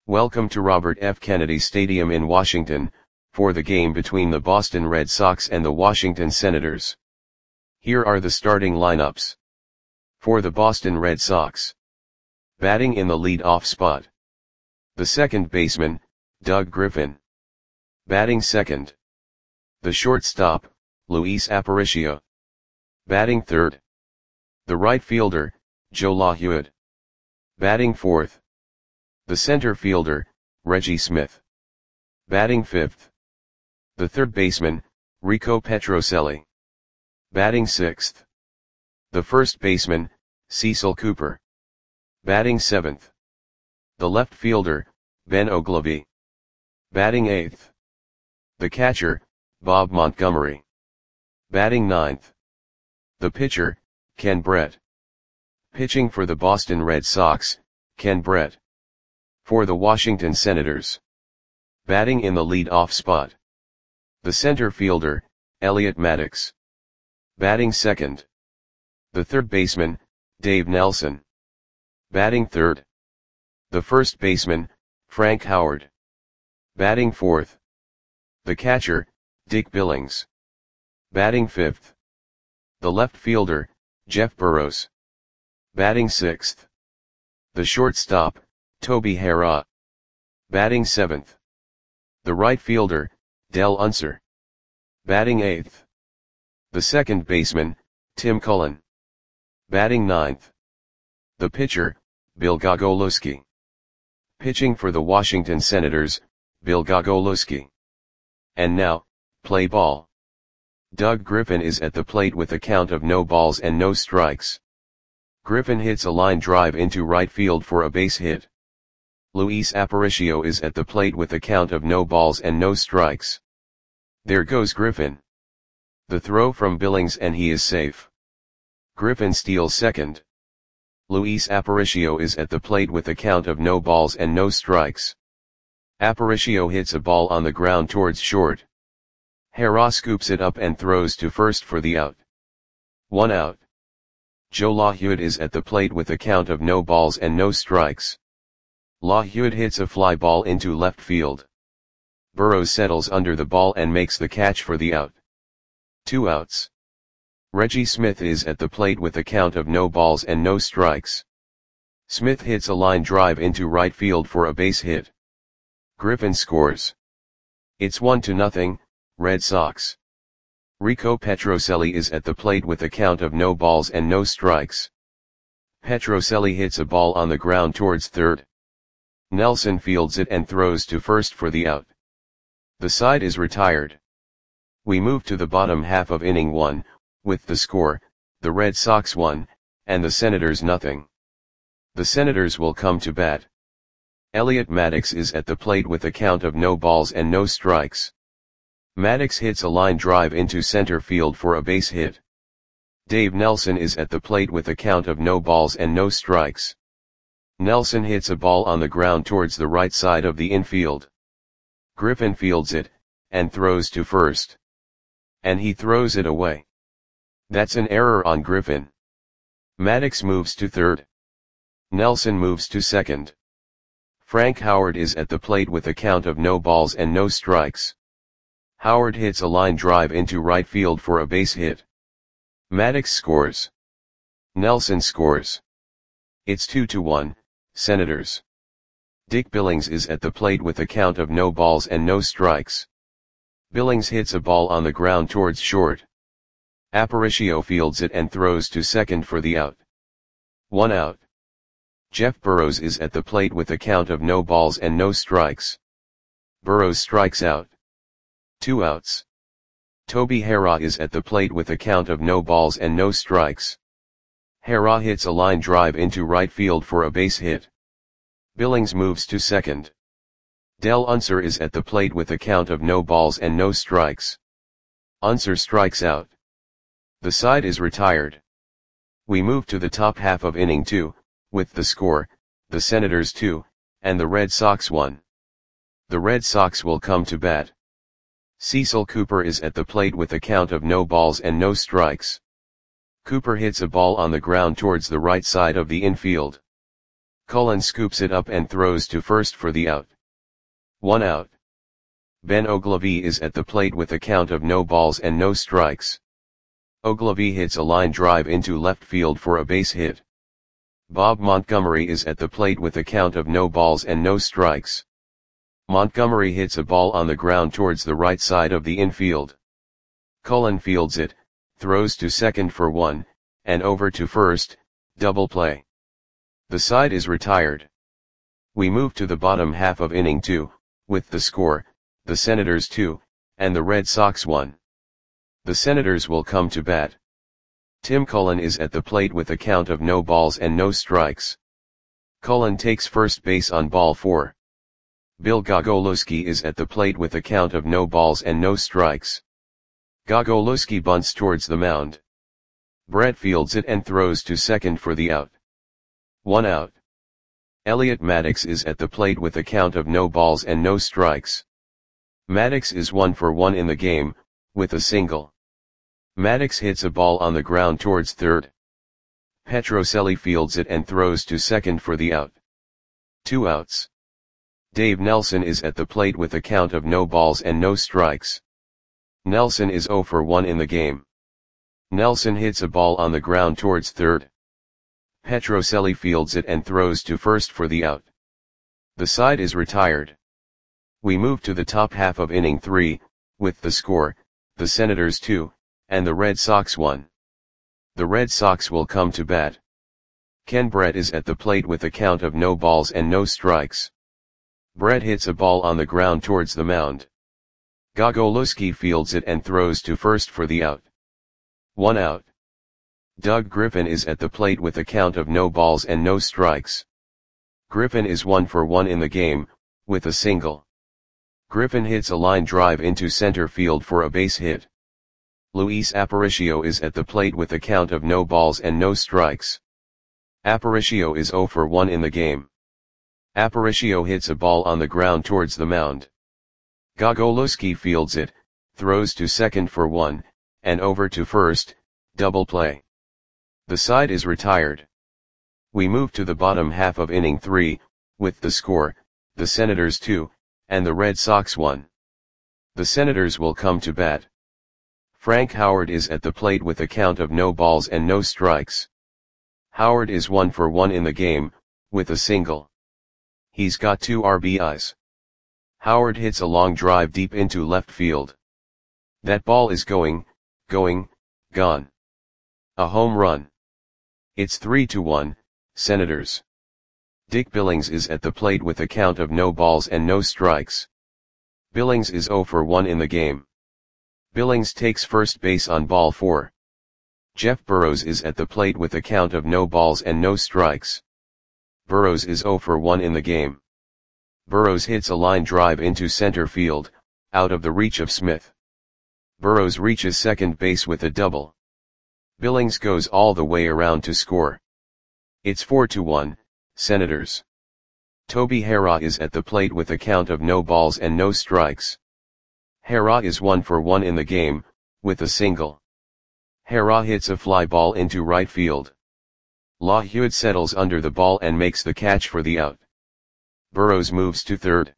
Welcome to Robert F. Kennedy Stadium in Washington, for the game between the Boston Red Sox and the Washington Senators. Here are the starting lineups. For the Boston Red Sox. Batting in the lead-off spot. The second baseman, Doug Griffin. Batting second. The shortstop, Luis Aparicio. Batting third. The right fielder, Joe LaHue. Batting fourth. The center fielder, Reggie Smith. Batting fifth. The third baseman, Rico Petrocelli. Batting sixth. The first baseman, Cecil Cooper. Batting seventh. The left fielder, Ben Oglivie. Batting eighth. The catcher, Bob Montgomery. Batting ninth. The pitcher, Ken Brett. Pitching for the Boston Red Sox, Ken Brett. For the Washington Senators. Batting in the lead-off spot. The center fielder, Elliot Maddox. Batting second. The third baseman, Dave Nelson. Batting third. The first baseman, Frank Howard. Batting fourth. The catcher, Dick Billings. Batting fifth. The left fielder, Jeff Burroughs. Batting sixth. The shortstop, Toby Harrah. Batting seventh. The right fielder, Del Unser. Batting eighth. The second baseman, Tim Cullen. Batting ninth. The pitcher, Bill Gogolowski. Pitching for the Washington Senators, Bill Gogolowski. And now, play ball. Doug Griffin is at the plate with a count of no balls and no strikes. Griffin hits a line drive into right field for a base hit. Luis Aparicio is at the plate with a count of no balls and no strikes. There goes Griffin. The throw from Billings and he is safe. Griffin steals second. Luis Aparicio is at the plate with a count of no balls and no strikes. Aparicio hits a ball on the ground towards short. Harrah scoops it up and throws to first for the out. 1 out. Joe LaHue is at the plate with a count of no balls and no strikes. LaHue hits a fly ball into left field. Burroughs settles under the ball and makes the catch for the out. 2 outs. Reggie Smith is at the plate with a count of no balls and no strikes. Smith hits a line drive into right field for a base hit. Griffin scores. It's 1-0, Red Sox. Rico Petrocelli is at the plate with a count of no balls and no strikes. Petrocelli hits a ball on the ground towards third. Nelson fields it and throws to first for the out. The side is retired. We move to the bottom half of inning 1, with the score, the Red Sox 1, and the Senators 0. The Senators will come to bat. Elliot Maddox is at the plate with a count of no balls and no strikes. Maddox hits a line drive into center field for a base hit. Dave Nelson is at the plate with a count of no balls and no strikes. Nelson hits a ball on the ground towards the right side of the infield. Griffin fields it, and throws to first. And he throws it away. That's an error on Griffin. Maddox moves to third. Nelson moves to second. Frank Howard is at the plate with a count of no balls and no strikes. Howard hits a line drive into right field for a base hit. Maddox scores. Nelson scores. It's 2-1, Senators. Dick Billings is at the plate with a count of no balls and no strikes. Billings hits a ball on the ground towards short. Aparicio fields it and throws to second for the out. 1 out. Jeff Burroughs is at the plate with a count of no balls and no strikes. Burroughs strikes out. 2 outs. Toby Harrah is at the plate with a count of no balls and no strikes. Harrah hits a line drive into right field for a base hit. Billings moves to second. Del Unser is at the plate with a count of no balls and no strikes. Unser strikes out. The side is retired. We move to the top half of inning 2, with the score, the Senators 2, and the Red Sox 1. The Red Sox will come to bat. Cecil Cooper is at the plate with a count of no balls and no strikes. Cooper hits a ball on the ground towards the right side of the infield. Cullen scoops it up and throws to first for the out. 1 out. Ben Ogilvie is at the plate with a count of no balls and no strikes. Ogilvie hits a line drive into left field for a base hit. Bob Montgomery is at the plate with a count of no balls and no strikes. Montgomery hits a ball on the ground towards the right side of the infield. Cullen fields it, throws to second for 1, and over to first, double play. The side is retired. We move to the bottom half of inning 2, with the score, the Senators 2, and the Red Sox 1. The Senators will come to bat. Tim Cullen is at the plate with a count of no balls and no strikes. Cullen takes first base on ball 4. Bill Gogolewski is at the plate with a count of no balls and no strikes. Gogolewski bunts towards the mound. Brett fields it and throws to second for the out. 1 out. Elliot Maddox is at the plate with a count of no balls and no strikes. Maddox is 1 for 1 in the game, with a single. Maddox hits a ball on the ground towards third. Petrocelli fields it and throws to second for the out. 2 outs. Dave Nelson is at the plate with a count of no balls and no strikes. Nelson is 0 for 1 in the game. Nelson hits a ball on the ground towards third. Petrocelli fields it and throws to first for the out. The side is retired. We move to the top half of inning 3, with the score, the Senators 2, and the Red Sox 1. The Red Sox will come to bat. Ken Brett is at the plate with a count of no balls and no strikes. Brett hits a ball on the ground towards the mound. Gogolewski fields it and throws to first for the out. 1 out. Doug Griffin is at the plate with a count of no balls and no strikes. Griffin is 1 for 1 in the game, with a single. Griffin hits a line drive into center field for a base hit. Luis Aparicio is at the plate with a count of no balls and no strikes. Aparicio is 0 for 1 in the game. Aparicio hits a ball on the ground towards the mound. Gogolewski fields it, throws to second for 1, and over to first, double play. The side is retired. We move to the bottom half of inning 3, with the score, the Senators 2, and the Red Sox 1. The Senators will come to bat. Frank Howard is at the plate with a count of no balls and no strikes. Howard is 1 for 1 in the game, with a single. He's got 2 RBIs. Howard hits a long drive deep into left field. That ball is gone. A home run. It's 3-1, Senators. Dick Billings is at the plate with a count of no balls and no strikes. Billings is 0 for 1 in the game. Billings takes first base on ball 4. Jeff Burrows is at the plate with a count of no balls and no strikes. Burrows is 0 for 1 in the game. Burrows hits a line drive into center field, out of the reach of Smith. Burrows reaches second base with a double. Billings goes all the way around to score. It's 4-1, Senators. Toby Harrah is at the plate with a count of no balls and no strikes. Harrah is 1 for 1 in the game, with a single. Harrah hits a fly ball into right field. LaHude settles under the ball and makes the catch for the out. Burrows moves to third.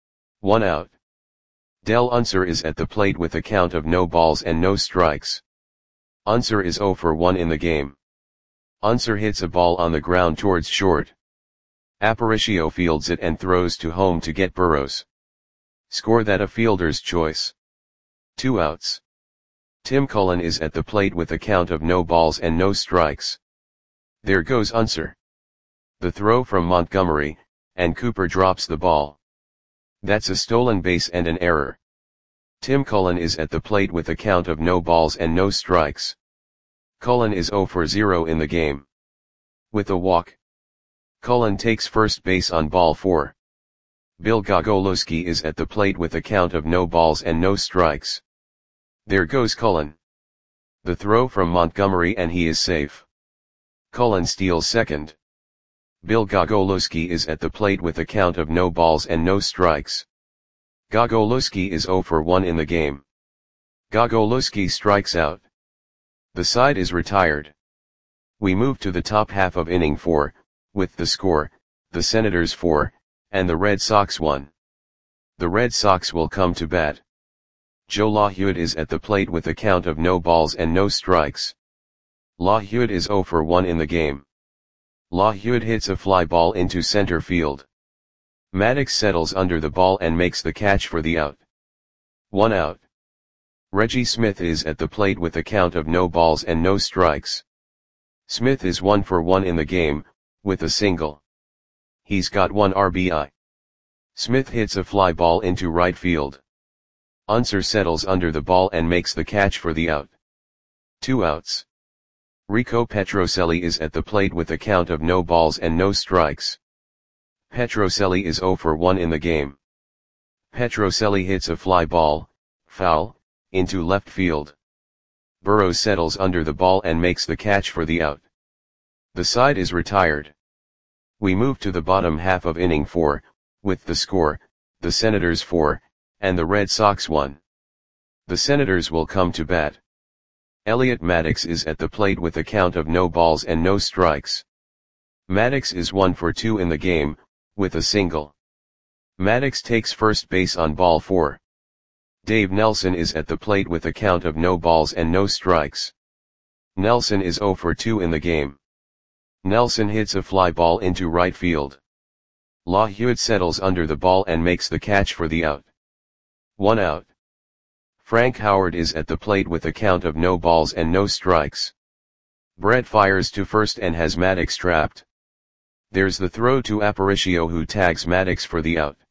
1 out. Del Unser is at the plate with a count of no balls and no strikes. Unser is 0 for 1 in the game. Unser hits a ball on the ground towards short. Aparicio fields it and throws to home to get Burrows. Score that a fielder's choice. 2 outs. Tim Cullen is at the plate with a count of no balls and no strikes. There goes Unser. The throw from Montgomery, and Cooper drops the ball. That's a stolen base and an error. Tim Cullen is at the plate with a count of no balls and no strikes. Cullen is 0 for 0 in the game. With a walk. Cullen takes first base on ball 4. Bill Gogolewski is at the plate with a count of no balls and no strikes. There goes Cullen. The throw from Montgomery and he is safe. Cullen steals second. Bill Gogolewski is at the plate with a count of no balls and no strikes. Gogolewski is 0 for 1 in the game. Gogolewski strikes out. The side is retired. We move to the top half of inning 4, with the score, the Senators 4, and the Red Sox 1. The Red Sox will come to bat. Joe LaHewitt is at the plate with a count of no balls and no strikes. LaHewitt is 0 for 1 in the game. LaHewitt hits a fly ball into center field. Maddux settles under the ball and makes the catch for the out. 1 out. Reggie Smith is at the plate with a count of no balls and no strikes. Smith is 1 for 1 in the game, with a single. He's got 1 RBI. Smith hits a fly ball into right field. Unser settles under the ball and makes the catch for the out. 2 outs. Rico Petrocelli is at the plate with a count of no balls and no strikes. Petrocelli is 0 for 1 in the game. Petrocelli hits a fly ball, foul, into left field. Burrows settles under the ball and makes the catch for the out. The side is retired. We move to the bottom half of inning 4, with the score, the Senators 4, and the Red Sox 1. The Senators will come to bat. Elliot Maddux is at the plate with a count of no balls and no strikes. Maddux is 1 for 2 in the game, with a single. Maddux takes first base on ball 4. Dave Nelson is at the plate with a count of no balls and no strikes. Nelson is 0 for 2 in the game. Nelson hits a fly ball into right field. LaHewitt settles under the ball and makes the catch for the out. 1 out. Frank Howard is at the plate with a count of no balls and no strikes. Brett fires to first and has Maddux trapped. There's the throw to Aparicio, who tags Maddux for the out.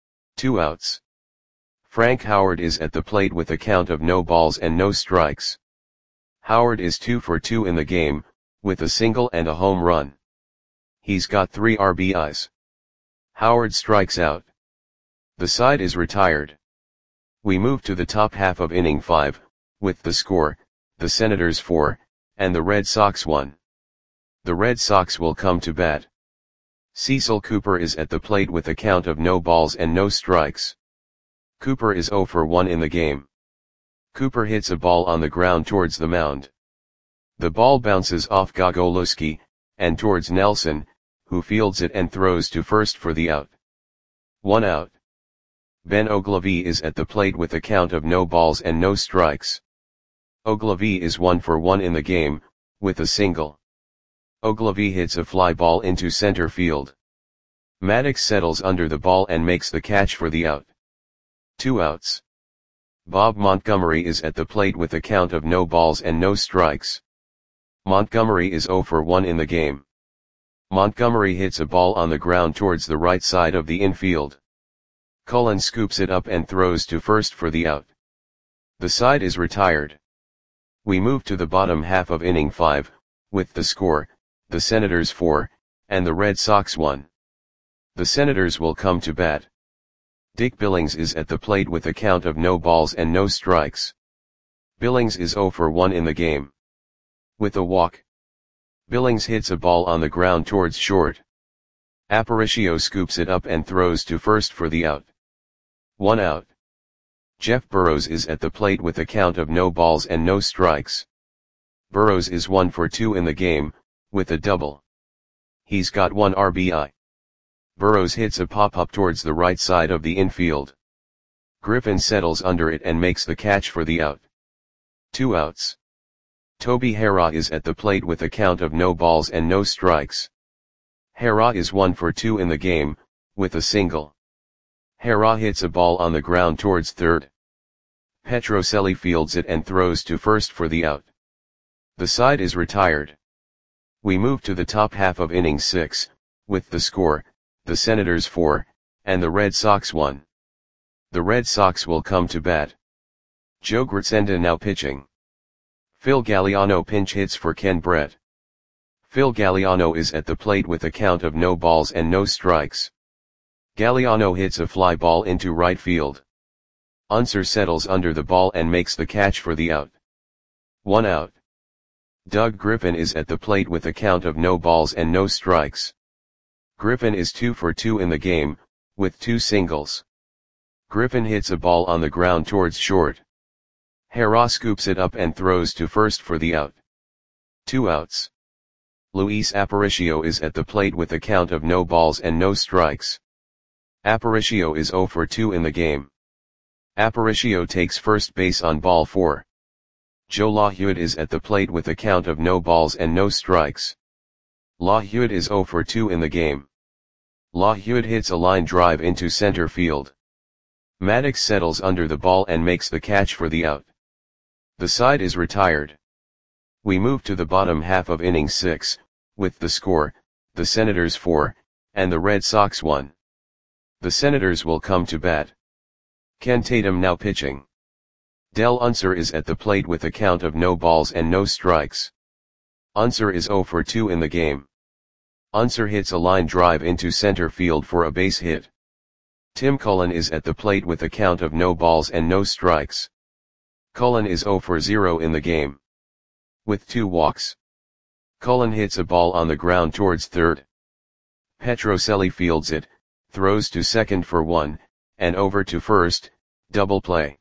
2 outs. Frank Howard is at the plate with a count of no balls and no strikes. Howard is 2 for 2 in the game, with a single and a home run. He's got 3 RBIs. Howard strikes out. The side is retired. We move to the top half of inning 5, with the score, the Senators 4, and the Red Sox 1. The Red Sox will come to bat. Cecil Cooper is at the plate with a count of no balls and no strikes. Cooper is 0 for 1 in the game. Cooper hits a ball on the ground towards the mound. The ball bounces off Gogolewski, and towards Nelson, who fields it and throws to first for the out. 1 out. Ben Oglivie is at the plate with a count of no balls and no strikes. Oglivie is 1 for 1 in the game, with a single. Oglivie hits a fly ball into center field. Maddux settles under the ball and makes the catch for the out. 2 outs. Bob Montgomery is at the plate with a count of no balls and no strikes. Montgomery is 0 for 1 in the game. Montgomery hits a ball on the ground towards the right side of the infield. Cullen scoops it up and throws to first for the out. The side is retired. We move to the bottom half of inning 5, with the score, the Senators 4, and the Red Sox 1. The Senators will come to bat. Dick Billings is at the plate with a count of no balls and no strikes. Billings is 0 for 1 in the game. With a walk. Billings hits a ball on the ground towards short. Aparicio scoops it up and throws to first for the out. 1 out. Jeff Burrows is at the plate with a count of no balls and no strikes. Burrows is 1 for 2 in the game, with a double. He's got 1 RBI. Burrows hits a pop-up towards the right side of the infield. Griffin settles under it and makes the catch for the out. 2 outs. Toby Harrah is at the plate with a count of no balls and no strikes. Harrah is 1 for 2 in the game, with a single. Harrah hits a ball on the ground towards third. Petrocelli fields it and throws to first for the out. The side is retired. We move to the top half of inning 6, with the score, the Senators 4, and the Red Sox 1. The Red Sox will come to bat. Joe Gracenda now pitching. Phil Galliano pinch hits for Ken Brett. Phil Galliano is at the plate with a count of no balls and no strikes. Galliano hits a fly ball into right field. Unser settles under the ball and makes the catch for the out. 1 out. Doug Griffin is at the plate with a count of no balls and no strikes. Griffin is 2 for 2 in the game, with 2 singles. Griffin hits a ball on the ground towards short. Harrah scoops it up and throws to first for the out. 2 outs. Luis Aparicio is at the plate with a count of no balls and no strikes. Aparicio is 0 for 2 in the game. Aparicio takes first base on ball 4. Joe LaHude is at the plate with a count of no balls and no strikes. LaHude is 0 for 2 in the game. LaHude hits a line drive into center field. Maddux settles under the ball and makes the catch for the out. The side is retired. We move to the bottom half of inning 6, with the score, the Senators 4, and the Red Sox 1. The Senators will come to bat. Ken Tatum now pitching. Del Unser is at the plate with a count of no balls and no strikes. Unser is 0 for 2 in the game. Unser hits a line drive into center field for a base hit. Tim Cullen is at the plate with a count of no balls and no strikes. Cullen is 0 for 0 in the game. With 2 walks. Cullen hits a ball on the ground towards third. Petrocelli fields it, throws to second for 1, and over to first, double play.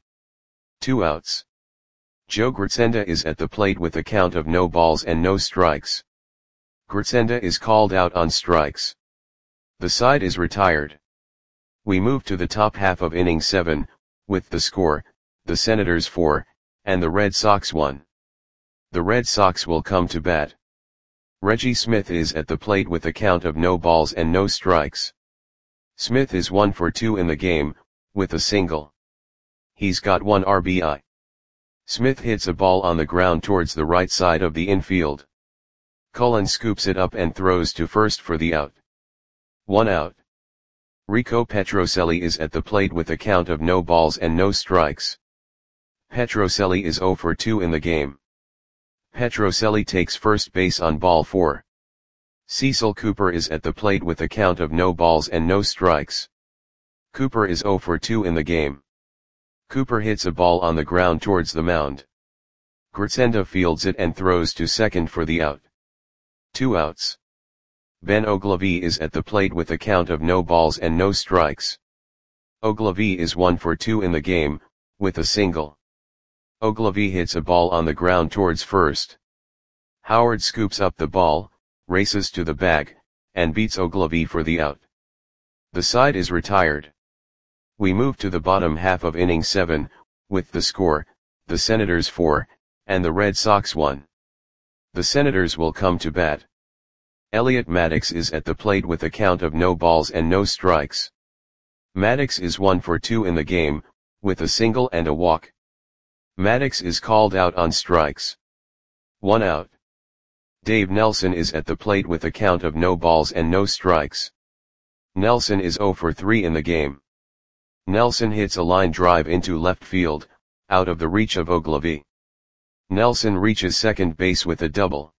2 outs. Joe Gracenda is at the plate with a count of no balls and no strikes. Gracenda is called out on strikes. The side is retired. We move to the top half of inning 7, with the score, the Senators 4, and the Red Sox 1. The Red Sox will come to bat. Reggie Smith is at the plate with a count of no balls and no strikes. Smith is 1 for 2 in the game, with a single. He's got 1 RBI. Smith hits a ball on the ground towards the right side of the infield. Cullen scoops it up and throws to first for the out. 1 out. Rico Petrocelli is at the plate with a count of no balls and no strikes. Petrocelli is 0 for 2 in the game. Petrocelli takes first base on ball 4. Cecil Cooper is at the plate with a count of no balls and no strikes. Cooper is 0 for 2 in the game. Cooper hits a ball on the ground towards the mound. Gracenda fields it and throws to second for the out. 2 outs. Ben Ogilvie is at the plate with a count of no balls and no strikes. Ogilvie is 1 for 2 in the game, with a single. Ogilvie hits a ball on the ground towards first. Howard scoops up the ball, races to the bag, and beats Ogilvie for the out. The side is retired. We move to the bottom half of inning 7, with the score, the Senators 4, and the Red Sox 1. The Senators will come to bat. Elliot Maddux is at the plate with a count of no balls and no strikes. Maddux is 1 for 2 in the game, with a single and a walk. Maddux is called out on strikes. 1 out. Dave Nelson is at the plate with a count of no balls and no strikes. Nelson is 0 for 3 in the game. Nelson hits a line drive into left field, out of the reach of Ogilvie. Nelson reaches second base with a double.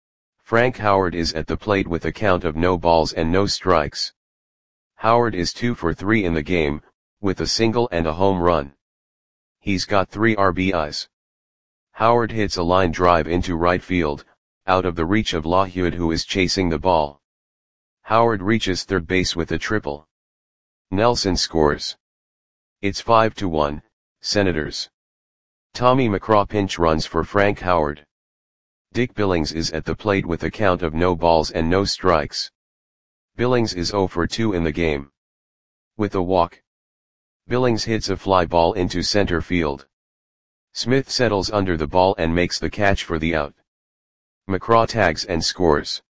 Frank Howard is at the plate with a count of no balls and no strikes. Howard is 2 for 3 in the game, with a single and a home run. He's got 3 RBIs. Howard hits a line drive into right field, out of the reach of LaHude who is chasing the ball. Howard reaches third base with a triple. Nelson scores. It's 5-1, Senators. Tommy McCraw pinch runs for Frank Howard. Dick Billings is at the plate with a count of no balls and no strikes. Billings is 0 for 2 in the game. With a walk. Billings hits a fly ball into center field. Smith settles under the ball and makes the catch for the out. McCraw tags and scores.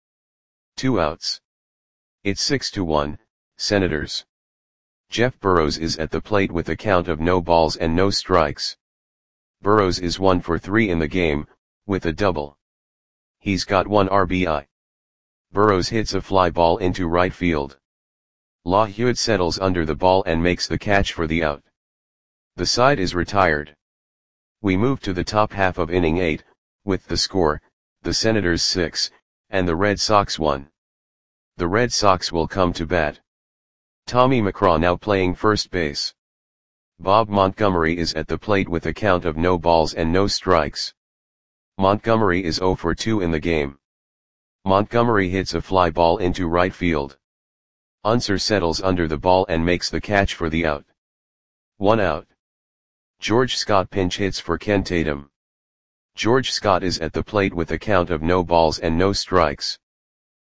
2 outs. It's 6-1, Senators. Jeff Burrows is at the plate with a count of no balls and no strikes. Burrows is 1 for 3 in the game, with a double. He's got 1 RBI. Burrows hits a fly ball into right field. LaHude settles under the ball and makes the catch for the out. The side is retired. We move to the top half of inning 8, with the score, the Senators 6, and the Red Sox 1. The Red Sox will come to bat. Tommy McCraw now playing first base. Bob Montgomery is at the plate with a count of no balls and no strikes. Montgomery is 0 for 2 in the game. Montgomery hits a fly ball into right field. Unser settles under the ball and makes the catch for the out. 1 out. George Scott pinch hits for Ken Tatum. George Scott is at the plate with a count of no balls and no strikes.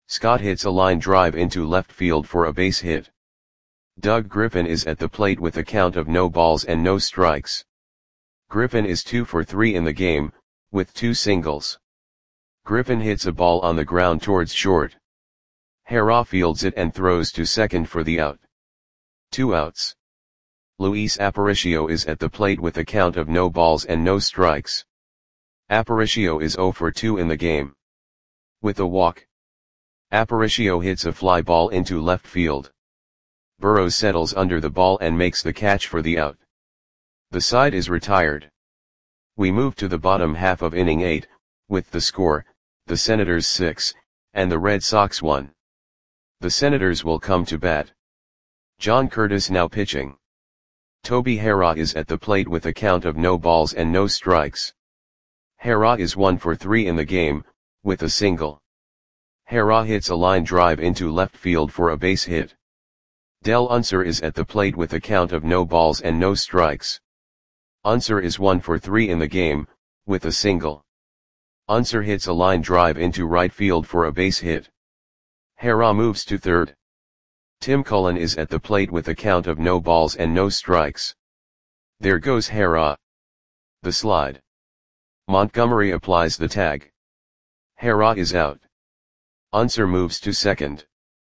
Scott hits a line drive into left field for a base hit. Doug Griffin is at the plate with a count of no balls and no strikes. Griffin is 2 for 3 in the game, with 2 singles. Griffin hits a ball on the ground towards short. Harrah fields it and throws to second for the out. 2 outs. Luis Aparicio is at the plate with a count of no balls and no strikes. Aparicio is 0 for 2 in the game. With a walk, Aparicio hits a fly ball into left field. Burrows settles under the ball and makes the catch for the out. The side is retired. We move to the bottom half of inning 8, with the score, the Senators 6, and the Red Sox 1. The Senators will come to bat. John Curtis now pitching. Toby Harrah is at the plate with a count of no balls and no strikes. Harrah is 1 for 3 in the game, with a single. Harrah hits a line drive into left field for a base hit. Del Unser is at the plate with a count of no balls and no strikes. Unser is 1 for 3 in the game, with a single. Unser hits a line drive into right field for a base hit. Harrah moves to third. Tim Cullen is at the plate with a count of no balls and no strikes. There goes Harrah. The slide. Montgomery applies the tag. Harrah is out. Unser moves to second.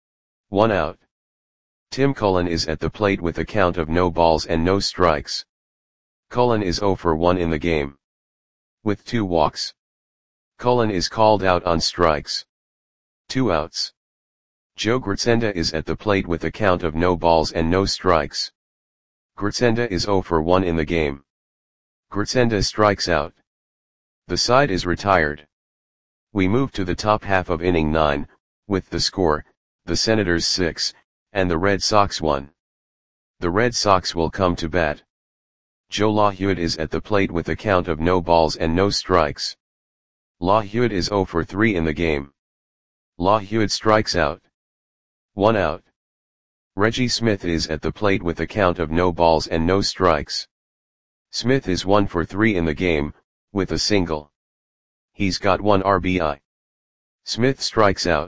1 out. Tim Cullen is at the plate with a count of no balls and no strikes. Cullen is 0 for 1 in the game. With 2 walks. Cullen is called out on strikes. 2 outs. Joe Gritsenda is at the plate with a count of no balls and no strikes. Gritsenda is 0 for 1 in the game. Gritsenda strikes out. The side is retired. We move to the top half of inning 9, with the score, the Senators 6, and the Red Sox 1. The Red Sox will come to bat. Joe LaHewitt is at the plate with a count of no balls and no strikes. LaHewitt is 0 for 3 in the game. LaHewitt strikes out. 1 out. Reggie Smith is at the plate with a count of no balls and no strikes. Smith is 1 for 3 in the game, with a single. He's got 1 RBI. Smith strikes out.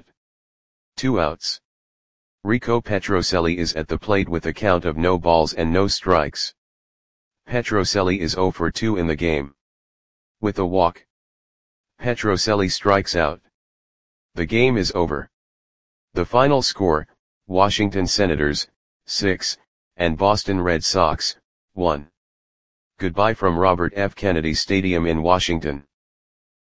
2 outs. Rico Petrocelli is at the plate with a count of no balls and no strikes. Petrocelli is 0 for 2 in the game. With a walk, Petrocelli strikes out. The game is over. The final score, Washington Senators, 6, and Boston Red Sox, 1. Goodbye from Robert F. Kennedy Stadium in Washington.